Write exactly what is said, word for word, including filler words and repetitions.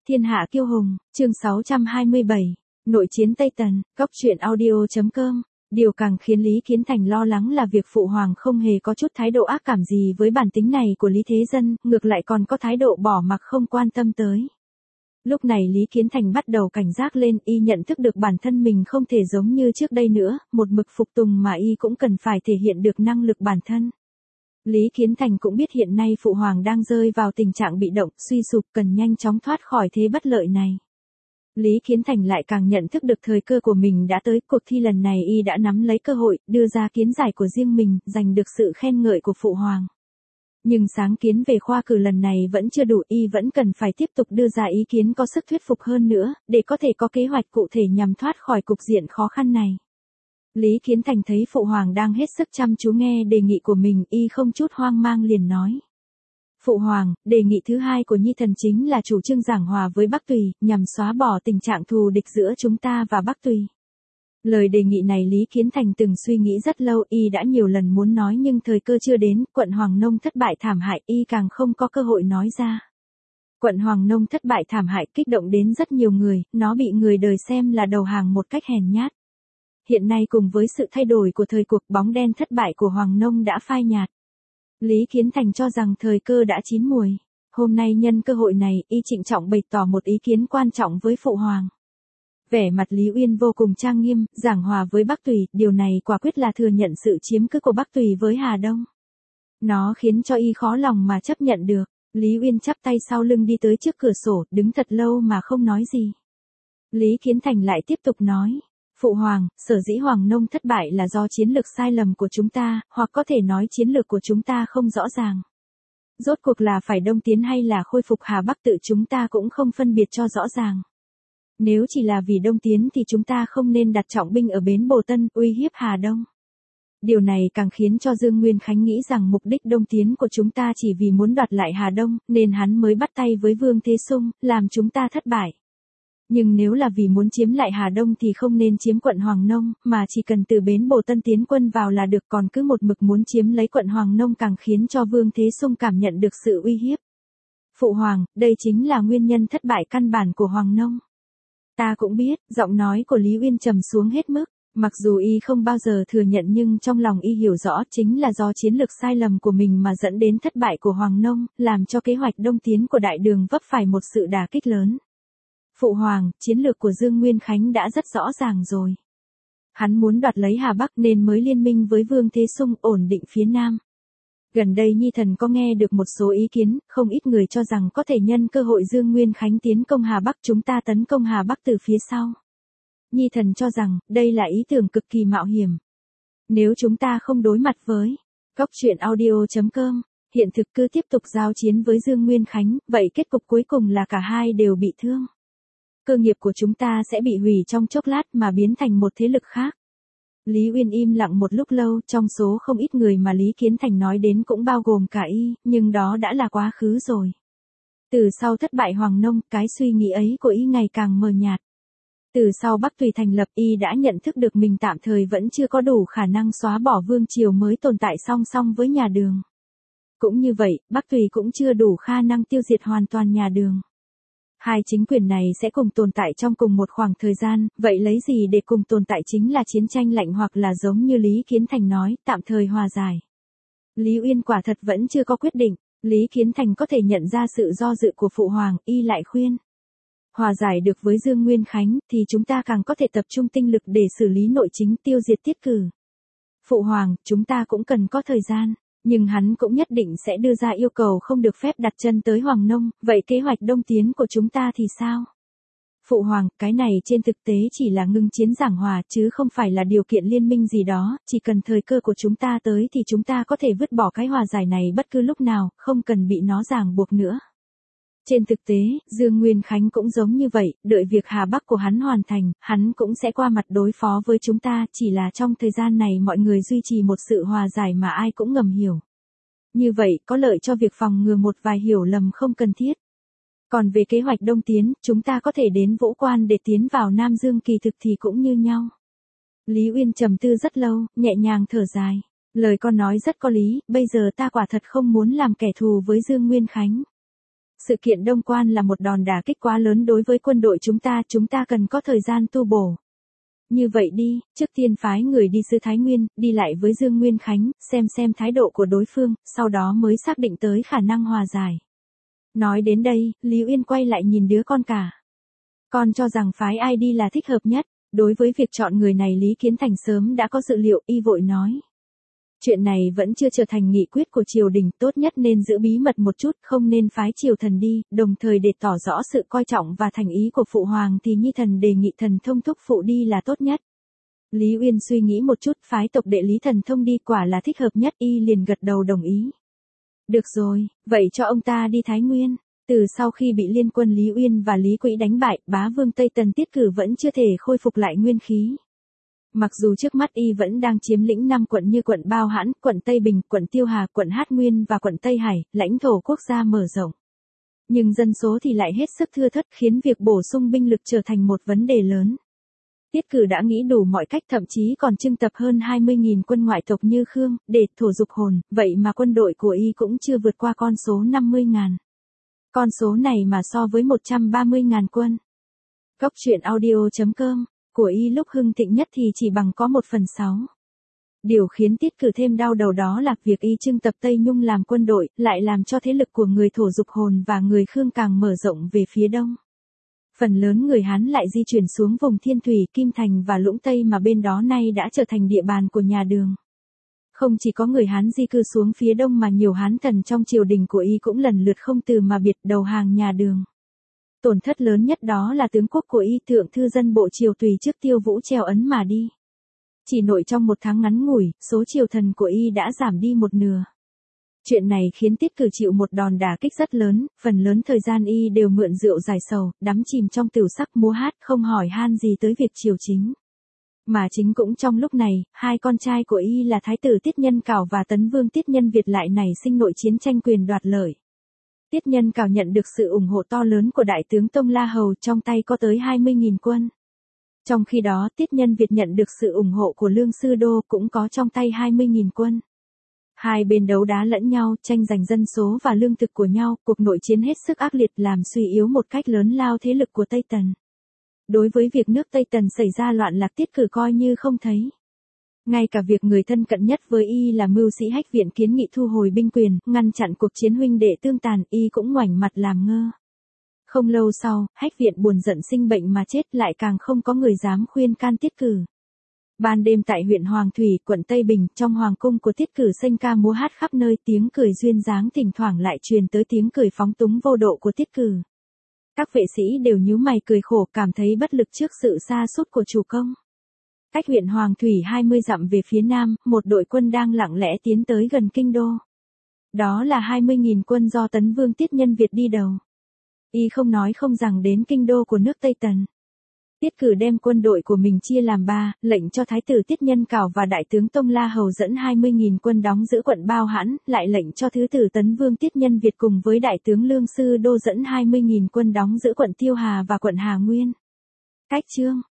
Thiên hạ kiêu hùng, chương sáu trăm hai mươi bảy, nội chiến Tây Tần, góc truyện audio.com. Điều càng khiến Lý Kiến Thành lo lắng là việc Phụ Hoàng không hề có chút thái độ ác cảm gì với bản tính này của Lý Thế Dân, ngược lại còn có thái độ bỏ mặc không quan tâm tới. Lúc này Lý Kiến Thành bắt đầu cảnh giác lên, y nhận thức được bản thân mình không thể giống như trước đây nữa, một mực phục tùng mà y cũng cần phải thể hiện được năng lực bản thân. Lý Kiến Thành cũng biết hiện nay Phụ Hoàng đang rơi vào tình trạng bị động, suy sụp, cần nhanh chóng thoát khỏi thế bất lợi này. Lý Kiến Thành lại càng nhận thức được thời cơ của mình đã tới, cuộc thi lần này y đã nắm lấy cơ hội, đưa ra kiến giải của riêng mình, giành được sự khen ngợi của Phụ Hoàng. Nhưng sáng kiến về khoa cử lần này vẫn chưa đủ, y vẫn cần phải tiếp tục đưa ra ý kiến có sức thuyết phục hơn nữa, để có thể có kế hoạch cụ thể nhằm thoát khỏi cục diện khó khăn này. Lý Kiến Thành thấy Phụ Hoàng đang hết sức chăm chú nghe đề nghị của mình, y không chút hoang mang liền nói. Phụ Hoàng, đề nghị thứ hai của Nhi Thần chính là chủ trương giảng hòa với Bắc Tùy, nhằm xóa bỏ tình trạng thù địch giữa chúng ta và Bắc Tùy. Lời đề nghị này Lý Kiến Thành từng suy nghĩ rất lâu, y đã nhiều lần muốn nói nhưng thời cơ chưa đến, quận Hoàng Nông thất bại thảm hại, y càng không có cơ hội nói ra. Quận Hoàng Nông thất bại thảm hại kích động đến rất nhiều người, nó bị người đời xem là đầu hàng một cách hèn nhát. Hiện nay cùng với sự thay đổi của thời cuộc, bóng đen thất bại của Hoàng Nông đã phai nhạt. Lý Kiến Thành cho rằng thời cơ đã chín muồi. Hôm nay nhân cơ hội này, y trịnh trọng bày tỏ một ý kiến quan trọng với Phụ Hoàng. Vẻ mặt Lý Uyên vô cùng trang nghiêm, giảng hòa với Bắc Tùy, điều này quả quyết là thừa nhận sự chiếm cứ của Bắc Tùy với Hà Đông. Nó khiến cho y khó lòng mà chấp nhận được. Lý Uyên chắp tay sau lưng đi tới trước cửa sổ, đứng thật lâu mà không nói gì. Lý Kiến Thành lại tiếp tục nói. Phụ Hoàng, sở dĩ Hoàng Nông thất bại là do chiến lược sai lầm của chúng ta, hoặc có thể nói chiến lược của chúng ta không rõ ràng. Rốt cuộc là phải đông tiến hay là khôi phục Hà Bắc tự chúng ta cũng không phân biệt cho rõ ràng. Nếu chỉ là vì đông tiến thì chúng ta không nên đặt trọng binh ở bến Bồ Tân, uy hiếp Hà Đông. Điều này càng khiến cho Dương Nguyên Khánh nghĩ rằng mục đích đông tiến của chúng ta chỉ vì muốn đoạt lại Hà Đông, nên hắn mới bắt tay với Vương Thế Sung, làm chúng ta thất bại. Nhưng nếu là vì muốn chiếm lại Hà Đông thì không nên chiếm quận Hoàng Nông, mà chỉ cần từ bến Bồ Tân tiến quân vào là được, còn cứ một mực muốn chiếm lấy quận Hoàng Nông càng khiến cho Vương Thế Sung cảm nhận được sự uy hiếp. Phụ Hoàng, đây chính là nguyên nhân thất bại căn bản của Hoàng Nông. Ta cũng biết, giọng nói của Lý Uyên trầm xuống hết mức, mặc dù y không bao giờ thừa nhận nhưng trong lòng y hiểu rõ chính là do chiến lược sai lầm của mình mà dẫn đến thất bại của Hoàng Nông, làm cho kế hoạch đông tiến của Đại Đường vấp phải một sự đả kích lớn. Phụ Hoàng, chiến lược của Dương Nguyên Khánh đã rất rõ ràng rồi. Hắn muốn đoạt lấy Hà Bắc nên mới liên minh với Vương Thế Sung ổn định phía Nam. Gần đây Nhi Thần có nghe được một số ý kiến, không ít người cho rằng có thể nhân cơ hội Dương Nguyên Khánh tiến công Hà Bắc chúng ta tấn công Hà Bắc từ phía sau. Nhi Thần cho rằng, đây là ý tưởng cực kỳ mạo hiểm. Nếu chúng ta không đối mặt với góc truyện audio.com, hiện thực cứ tiếp tục giao chiến với Dương Nguyên Khánh, vậy kết cục cuối cùng là cả hai đều bị thương. Cơ nghiệp của chúng ta sẽ bị hủy trong chốc lát mà biến thành một thế lực khác. Lý Uyên im lặng một lúc lâu, trong số không ít người mà Lý Kiến Thành nói đến cũng bao gồm cả y, nhưng đó đã là quá khứ rồi. Từ sau thất bại Hoàng Nông, cái suy nghĩ ấy của y ngày càng mờ nhạt. Từ sau Bắc Tùy thành lập, y đã nhận thức được mình tạm thời vẫn chưa có đủ khả năng xóa bỏ vương triều mới tồn tại song song với nhà Đường. Cũng như vậy, Bắc Tùy cũng chưa đủ khả năng tiêu diệt hoàn toàn nhà Đường. Hai chính quyền này sẽ cùng tồn tại trong cùng một khoảng thời gian, vậy lấy gì để cùng tồn tại chính là chiến tranh lạnh hoặc là giống như Lý Kiến Thành nói, tạm thời hòa giải. Lý Uyên quả thật vẫn chưa có quyết định, Lý Kiến Thành có thể nhận ra sự do dự của Phụ Hoàng, y lại khuyên. Hòa giải được với Dương Nguyên Khánh thì chúng ta càng có thể tập trung tinh lực để xử lý nội chính tiêu diệt tiết cử. Phụ Hoàng, chúng ta cũng cần có thời gian. Nhưng hắn cũng nhất định sẽ đưa ra yêu cầu không được phép đặt chân tới Hoàng Nông, vậy kế hoạch đông tiến của chúng ta thì sao? Phụ Hoàng, cái này trên thực tế chỉ là ngưng chiến giảng hòa chứ không phải là điều kiện liên minh gì đó, chỉ cần thời cơ của chúng ta tới thì chúng ta có thể vứt bỏ cái hòa giải này bất cứ lúc nào, không cần bị nó ràng buộc nữa. Trên thực tế, Dương Nguyên Khánh cũng giống như vậy, đợi việc Hà Bắc của hắn hoàn thành, hắn cũng sẽ qua mặt đối phó với chúng ta, chỉ là trong thời gian này mọi người duy trì một sự hòa giải mà ai cũng ngầm hiểu. Như vậy, có lợi cho việc phòng ngừa một vài hiểu lầm không cần thiết. Còn về kế hoạch đông tiến, chúng ta có thể đến Vũ Quan để tiến vào Nam Dương kỳ thực thì cũng như nhau. Lý Uyên trầm tư rất lâu, nhẹ nhàng thở dài. Lời con nói rất có lý, bây giờ ta quả thật không muốn làm kẻ thù với Dương Nguyên Khánh. Sự kiện Đông Quan là một đòn đả kích quá lớn đối với quân đội chúng ta, chúng ta cần có thời gian tu bổ. Như vậy đi, trước tiên phái người đi sư Thái Nguyên, đi lại với Dương Nguyên Khánh, xem xem thái độ của đối phương, sau đó mới xác định tới khả năng hòa giải. Nói đến đây, Lý Uyên quay lại nhìn đứa con cả. Con cho rằng phái ai đi là thích hợp nhất, đối với việc chọn người này Lý Kiến Thành sớm đã có dự liệu, y vội nói. Chuyện này vẫn chưa trở thành nghị quyết của triều đình, tốt nhất nên giữ bí mật một chút, không nên phái triều thần đi, đồng thời để tỏ rõ sự coi trọng và thành ý của phụ hoàng thì Nhi thần đề nghị thần thông thúc phụ đi là tốt nhất. Lý Uyên suy nghĩ một chút, phái tộc đệ Lý thần thông đi quả là thích hợp nhất, y liền gật đầu đồng ý. Được rồi, vậy cho ông ta đi Thái Nguyên. Từ sau khi bị liên quân Lý Uyên và Lý Quỹ đánh bại, bá vương Tây Tần Tiết Cử vẫn chưa thể khôi phục lại nguyên khí. Mặc dù trước mắt y vẫn đang chiếm lĩnh năm quận như quận Bao Hãn, quận Tây Bình, quận Tiêu Hà, quận Hát Nguyên và quận Tây Hải, lãnh thổ quốc gia mở rộng. Nhưng dân số thì lại hết sức thưa thớt, khiến việc bổ sung binh lực trở thành một vấn đề lớn. Tiết Cử đã nghĩ đủ mọi cách, thậm chí còn trưng tập hơn hai mươi nghìn quân ngoại tộc như Khương, để thổ dục hồn, vậy mà quân đội của y cũng chưa vượt qua con số năm mươi nghìn. Con số này mà so với một trăm ba mươi nghìn quân. Góc truyện audio chấm com của y lúc hưng thịnh nhất thì chỉ bằng có một phần sáu. Điều khiến Tiết Cử thêm đau đầu đó là việc y trưng tập Tây Nhung làm quân đội, lại làm cho thế lực của người thổ dục hồn và người Khương càng mở rộng về phía đông. Phần lớn người Hán lại di chuyển xuống vùng Thiên Thủy, Kim Thành và Lũng Tây mà bên đó nay đã trở thành địa bàn của nhà Đường. Không chỉ có người Hán di cư xuống phía đông mà nhiều Hán thần trong triều đình của y cũng lần lượt không từ mà biệt đầu hàng nhà Đường. Tổn thất lớn nhất đó là tướng quốc của y Thượng Thư Dân Bộ Triều Tùy trước Tiêu Vũ treo ấn mà đi. Chỉ nội trong một tháng ngắn ngủi, số triều thần của y đã giảm đi một nửa. Chuyện này khiến Tiết Cử chịu một đòn đả kích rất lớn, phần lớn thời gian y đều mượn rượu giải sầu, đắm chìm trong tửu sắc múa hát, không hỏi han gì tới việc triều chính. Mà chính cũng trong lúc này, hai con trai của y là Thái tử Tiết Nhân Cảo và Tấn Vương Tiết Nhân Việt lại nảy sinh nội chiến tranh quyền đoạt lợi. Tiết Nhân Cảo nhận được sự ủng hộ to lớn của đại tướng Tông La Hầu, trong tay có tới hai mươi nghìn quân. Trong khi đó, Tiết Nhân Việt nhận được sự ủng hộ của Lương Sư Đô, cũng có trong tay hai mươi nghìn quân. Hai bên đấu đá lẫn nhau, tranh giành dân số và lương thực của nhau, cuộc nội chiến hết sức ác liệt làm suy yếu một cách lớn lao thế lực của Tây Tần. Đối với việc nước Tây Tần xảy ra loạn lạc, Tiết Cử coi như không thấy. Ngay cả việc người thân cận nhất với y là mưu sĩ Hách Viện kiến nghị thu hồi binh quyền, ngăn chặn cuộc chiến huynh đệ tương tàn, y cũng ngoảnh mặt làm ngơ. Không lâu sau, Hách Viện buồn giận sinh bệnh mà chết, lại càng không có người dám khuyên can Tiết Cử. Ban đêm tại huyện Hoàng Thủy, quận Tây Bình, trong hoàng cung của Tiết Cử sênh ca múa hát khắp nơi, tiếng cười duyên dáng thỉnh thoảng lại truyền tới tiếng cười phóng túng vô độ của Tiết Cử. Các vệ sĩ đều nhíu mày cười khổ, cảm thấy bất lực trước sự sa sút của chủ công. Cách huyện Hoàng Thủy hai mươi dặm về phía nam, một đội quân đang lặng lẽ tiến tới gần kinh đô. Đó là hai mươi nghìn quân do Tấn Vương Tiết Nhân Việt đi đầu. Y không nói không rằng đến kinh đô của nước Tây Tần. Tiết Cử đem quân đội của mình chia làm ba, lệnh cho Thái tử Tiết Nhân Cảo và Đại tướng Tông La Hầu dẫn hai mươi nghìn quân đóng giữ quận Bao Hãn, lại lệnh cho Thứ tử Tấn Vương Tiết Nhân Việt cùng với Đại tướng Lương Sư Đô dẫn hai mươi nghìn quân đóng giữ quận Tiêu Hà và quận Hà Nguyên. Cách chương